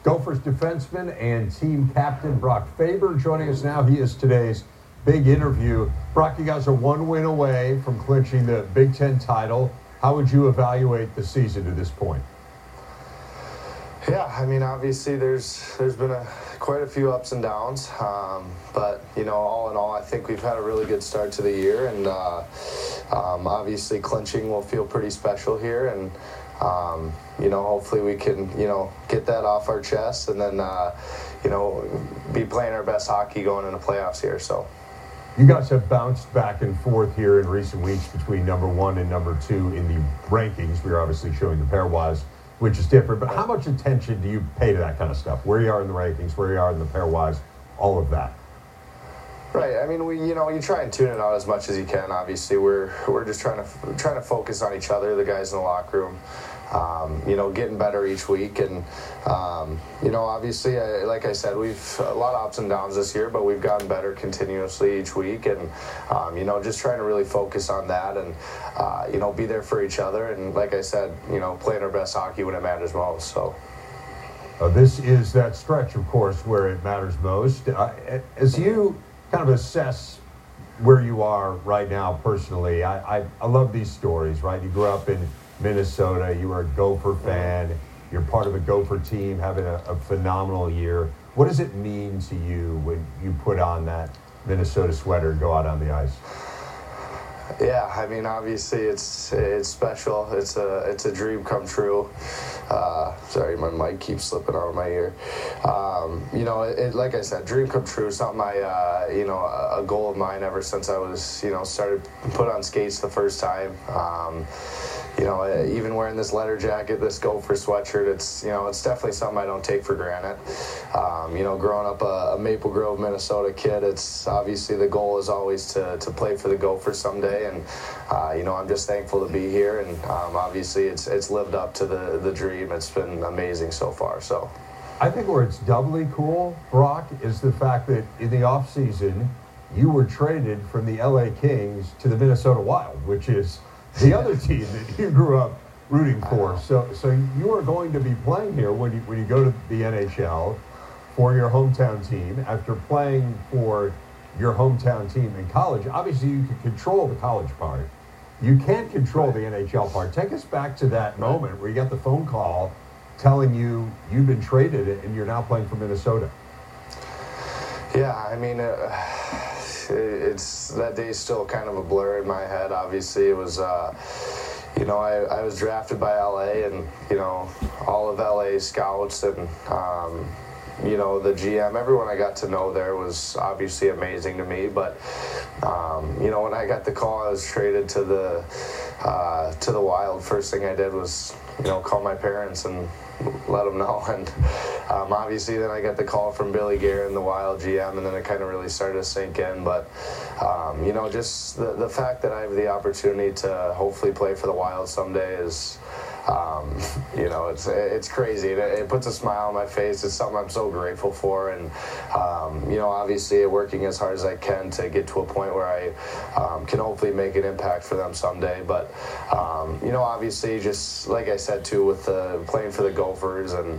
Gophers defenseman and team captain Brock Faber joining us now. He is today's big interview. Brock, you guys are one win away from clinching the Big Ten title. How would you evaluate the season to this point? Yeah, I mean, obviously there's been quite a few ups and downs, but all in all, I think we've had a really good start to the year, and obviously clinching will feel pretty special here, and hopefully we can get that off our chest, and then be playing our best hockey going into playoffs here. So. You guys have bounced back and forth here in recent weeks between number 1 and number 2 in the rankings. We are obviously showing the pairwise, which is different. But how much attention do you pay to that kind of stuff? Where you are in the rankings, where you are in the pairwise, all of that. Right. I mean, you try and tune it out as much as you can. Obviously, we're just trying to focus on each other, the guys in the locker room. Getting better each week, and obviously, like I said, we've a lot of ups and downs this year, but we've gotten better continuously each week, and just trying to really focus on that, and be there for each other, and like I said, playing our best hockey when it matters most. So. This is that stretch, of course, where it matters most. As you kind of assess where you are right now personally, I love these stories, right? You grew up in Minnesota, you were a Gopher fan, you're part of a Gopher team having a phenomenal year. What does it mean to you when you put on that Minnesota sweater and go out on the ice? Yeah, I mean, obviously it's special. It's a dream come true. Sorry, my mic keeps slipping out of my ear. Like I said, dream come true. Something a goal of mine ever since I was, started put on skates the first time. Even wearing this letter jacket, this Gopher sweatshirt, it's definitely something I don't take for granted. Growing up a Maple Grove, Minnesota kid, it's obviously the goal is always to play for the Gophers someday, and I'm just thankful to be here, and obviously it's lived up to the dream. It's been amazing so far. So, I think where it's doubly cool, Brock, is the fact that in the offseason, you were traded from the LA Kings to the Minnesota Wild, which is the other team that you grew up rooting for. So you are going to be playing here when you go to the NHL for your hometown team after playing for your hometown team in college. Obviously, you can control the college part. You can't control the NHL part. Take us back to that moment where you got the phone call telling you you've been traded and you're now playing for Minnesota. Yeah, I mean, it's that day's still kind of a blur in my head. Obviously, it was, I was drafted by LA, and all of LA scouts and the GM, everyone I got to know there was obviously amazing to me. But when I got the call, I was traded to the Wild. First thing I did was call my parents and let them know, and obviously then I got the call from Billy Guerin, the Wild GM, and then it kind of really started to sink in. But just the fact that I have the opportunity to hopefully play for the Wild someday is it's crazy. It puts a smile on my face. It's something I'm so grateful for, and obviously working as hard as I can to get to a point where I can hopefully make an impact for them someday. But obviously, just like I said too, with playing for the Gophers and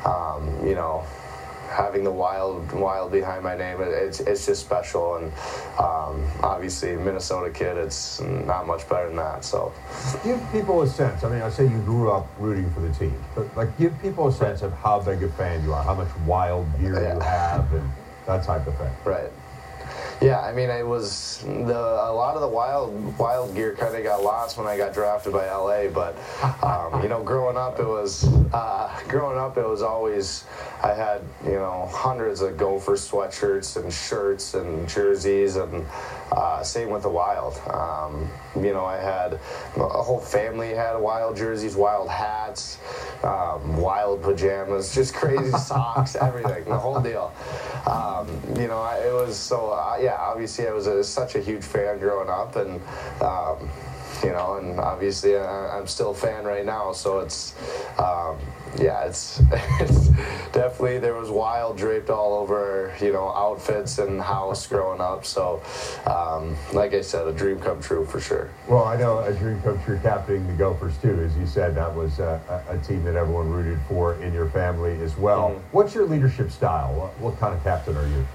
having the Wild behind my name, it's just special. And obviously, Minnesota kid, it's not much better than that. So, give people a sense. I mean, I say you grew up rooting for the team, but give people a sense of how big a fan you are, how much Wild gear you have, and that type of thing. Right. Yeah, I mean, it was a lot of the wild gear kind of got lost when I got drafted by LA. But growing up, it was always I had hundreds of Gopher sweatshirts and shirts and jerseys, and same with the Wild. I had a whole family had Wild jerseys, Wild hats, Wild pajamas, just crazy socks, everything, the whole deal. It was so obviously I was such a huge fan growing up, and and obviously I'm still a fan right now. So it's it's definitely definitely there was wild draped all over, outfits and house growing up. So, like I said, a dream come true for sure. Well, I know a dream come true captaining the Gophers too. As you said, that was a team that everyone rooted for in your family as well. Mm-hmm. What's your leadership style? What kind of captain are you?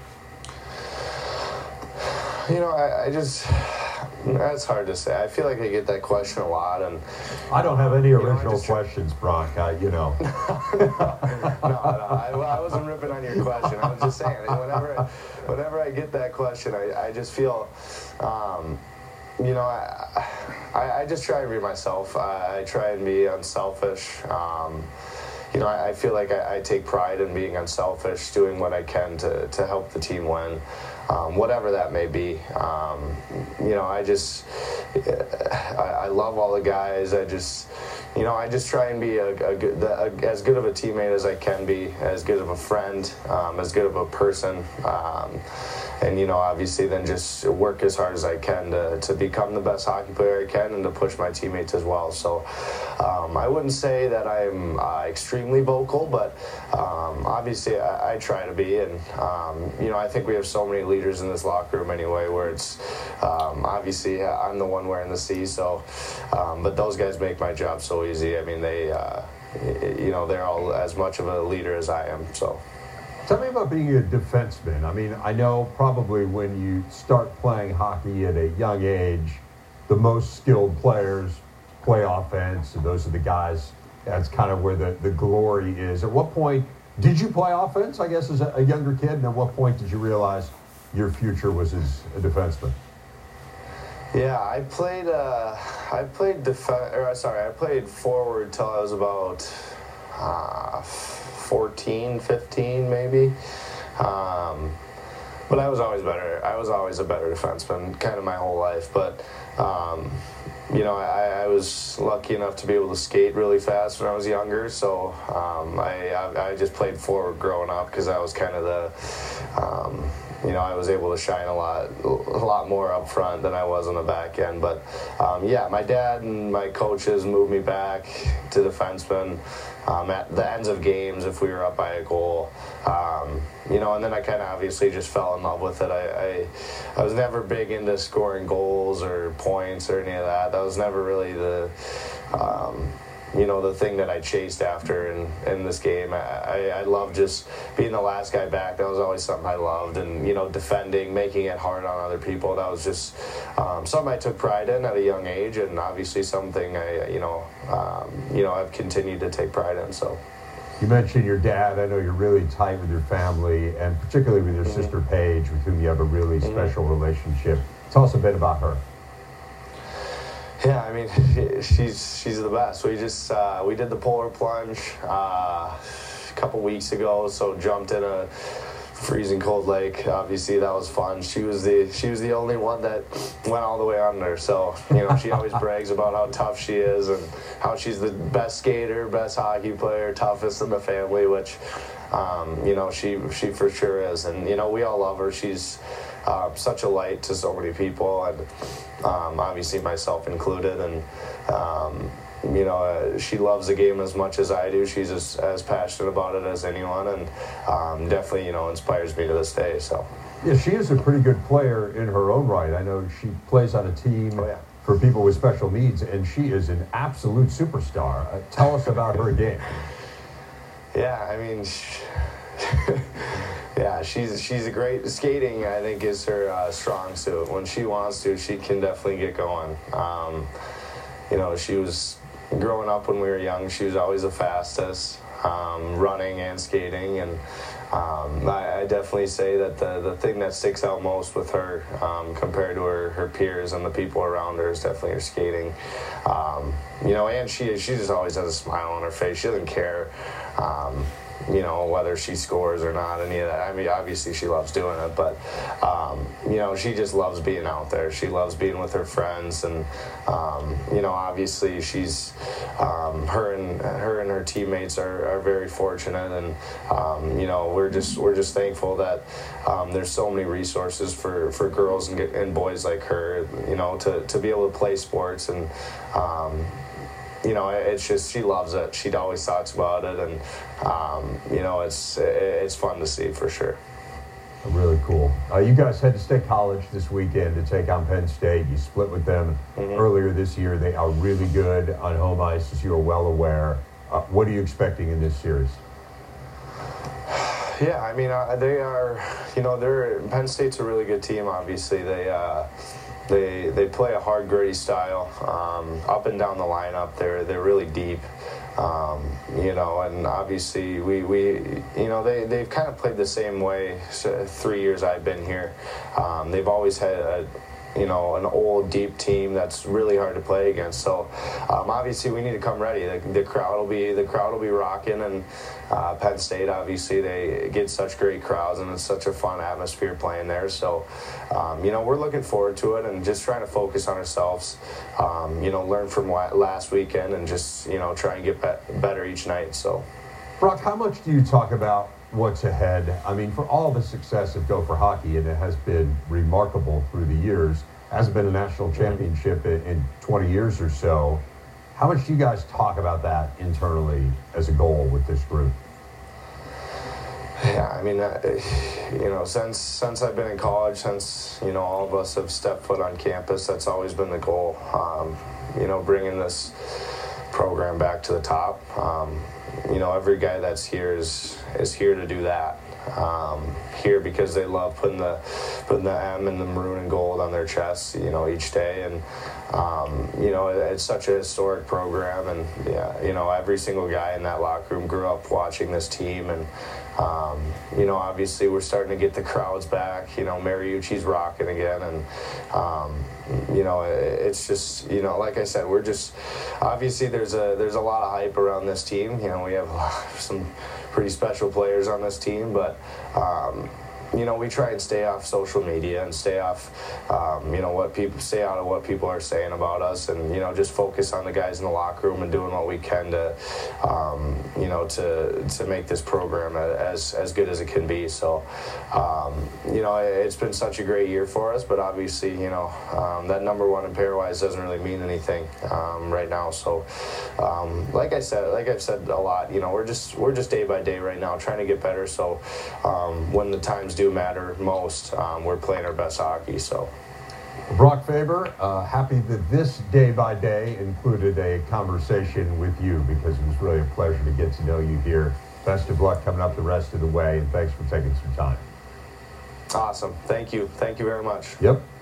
I just, that's hard to say. I feel like I get that question a lot, and I don't have any original questions, Brock. No, I wasn't ripping on your question. I was just saying, whenever I get that question, I just feel, I just try to be myself. I try and be unselfish. I feel like I take pride in being unselfish, doing what I can to help the team win, whatever that may be. I love all the guys. I just try and be as good of a teammate as I can be, as good of a friend, as good of a person. And, obviously then just work as hard as I can to become the best hockey player I can and to push my teammates as well. So I wouldn't say that I'm extremely vocal, but obviously I try to be. And, I think we have so many leaders in this locker room anyway, where it's obviously I'm the one wearing the C. So, but those guys make my job so easy. I mean, they're all as much of a leader as I am. So. Tell me about being a defenseman. I mean, I know probably when you start playing hockey at a young age, the most skilled players play offense, and those are the guys, that's kind of where the glory is. At what point did you play offense, I guess, as a younger kid, and at what point did you realize your future was as a defenseman? Yeah, I played forward till I was about 14, 15 maybe. But I was always better. I was always a better defenseman kind of my whole life. But, I was lucky enough to be able to skate really fast when I was younger. So I just played forward growing up because I was kind of the, I was able to shine a lot more up front than I was on the back end. But, my dad and my coaches moved me back to defenseman. At the ends of games if we were up by a goal, and then I kind of obviously just fell in love with it. I was never big into scoring goals or points or any of that. That was never really the thing that I chased after in this game. I love just being the last guy back. That was always something I loved, and defending, making it hard on other people. That was just something I took pride in at a young age, and obviously something I've continued to take pride in. So. You mentioned your dad. I know you're really tight with your family, and particularly with your sister Paige, with whom you have a really special relationship. Tell us a bit about her. Yeah, I mean, she's the best. We just we did the polar plunge a couple weeks ago, so jumped in a freezing cold lake. Obviously, that was fun. She was the only one that went all the way under. So she always brags about how tough she is and how she's the best skater, best hockey player, toughest in the family. Which she for sure is. And we all love her. She's such a light to so many people, and obviously myself included. And she loves the game as much as I do. She's as passionate about it as anyone, and definitely inspires me to this day. So yeah, she is a pretty good player in her own right. I know she plays on a team for people with special needs, and she is an absolute superstar. Tell us about her game. Yeah, I mean, yeah, she's a great skating. I think is her strong suit. When she wants to, she can definitely get going. She was growing up when we were young. She was always the fastest, running and skating, and I definitely say that the thing that sticks out most with her compared to her peers and the people around her is definitely her skating. And she just always has a smile on her face. She doesn't care. Whether she scores or not, any of that. I mean, obviously she loves doing it, but, she just loves being out there. She loves being with her friends, and, obviously she's, her and her teammates are very fortunate, and, we're just thankful that, there's so many resources for girls and boys like her, to be able to play sports and, you know, it's just, she loves it. She always talks about it, and you know, it's fun to see for sure. Really cool. You guys head to State College this weekend to take on Penn State. You split with them earlier this year. They are really good on home ice, as you are well aware. What are you expecting in this series? Yeah, I mean, they are, you know, Penn State's a really good team, obviously. They play a hard, gritty style, up and down the lineup. They're really deep. You know, and obviously you know, they've kind of played the same way 3 years I've been here. They've always had you know, an old, deep team that's really hard to play against. So obviously we need to come ready. The crowd will be rocking, and Penn State, obviously they get such great crowds, and it's such a fun atmosphere playing there. So you know, we're looking forward to it, and just trying to focus on ourselves. You know, learn from last weekend, and just, you know, try and get better each night. So, Brock, how much do you talk about what's ahead? I mean, for all the success of Gopher hockey, and it has been remarkable through the years, hasn't been a national championship in 20 years or so. How much do you guys talk about that internally as a goal with this group? Yeah, I mean, you know, since I've been in college, since, you know, all of us have stepped foot on campus, that's always been the goal. You know, bringing this program back to the top. You know, every guy that's here is here to do that. Here because they love putting the M and the maroon and gold on their chests, you know, each day. And you know, it's such a historic program, and yeah, you know, every single guy in that locker room grew up watching this team. And you know, obviously we're starting to get the crowds back. You know, Mariucci's rocking again, and you know, it's just, you know, like I said, we're just, obviously there's a lot of hype around this team. You know, we have some pretty special players on this team, but you know, we try and stay off social media and stay off, you know, stay out of what people are saying about us, and, you know, just focus on the guys in the locker room and doing what we can to, you know, to make this program as good as it can be. So, you know, it's been such a great year for us, but obviously, you know, that number one in pairwise doesn't really mean anything right now. So, like I've said a lot, you know, we're just day by day right now, trying to get better. So, when the times do matter most, we're playing our best hockey. So, Brock Faber, happy that this day by day included a conversation with you, because it was really a pleasure to get to know you here. Best of luck coming up the rest of the way, and thanks for taking some time. Awesome. Thank you very much. Yep.